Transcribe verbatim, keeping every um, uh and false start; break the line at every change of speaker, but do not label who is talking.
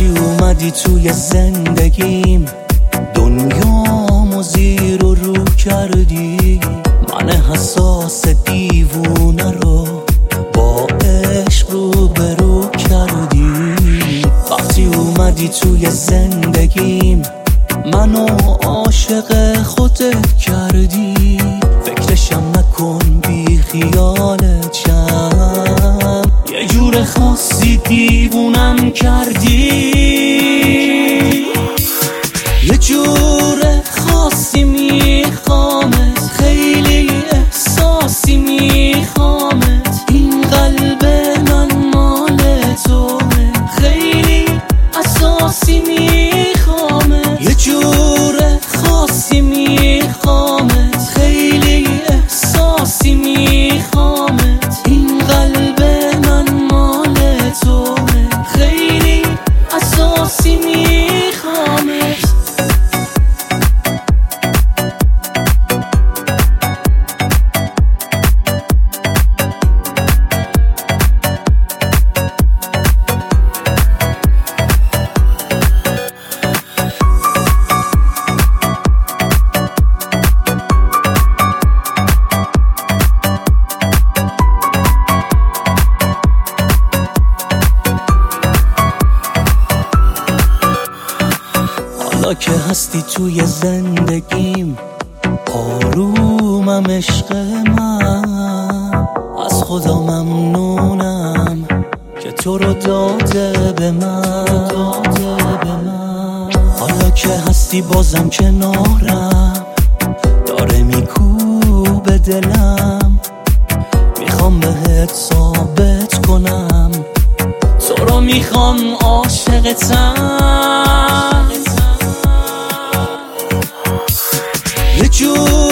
وقتی اومدی توی زندگیم دنیامو زیر و رو کردی، من حساس دیوونه رو با عشق رو برو کردی. وقتی اومدی توی زندگیم منو عاشق خودت کردی، فکرشم نکن بی خیالتم، یه جور خاصی دیوونم کردی، یه جور خاصی میخوامت، خیلی احساسی میخوامت، این قلب من مال توه، خیلی اساسی میخوامت، یه جور خاصی میخوامت، خیلی احساسی میخوامت، این قلب من مال توه، خیلی اساسی میخوامت. حالا که هستی توی زندگیم آرومم عشق من، از خدا ممنونم که تو رو داده به من. حالا که هستی بازم کنارم داره میکوبه دلم، میخوام بهت ثابت کنم تو رو میخوام عاشقتم، یه جور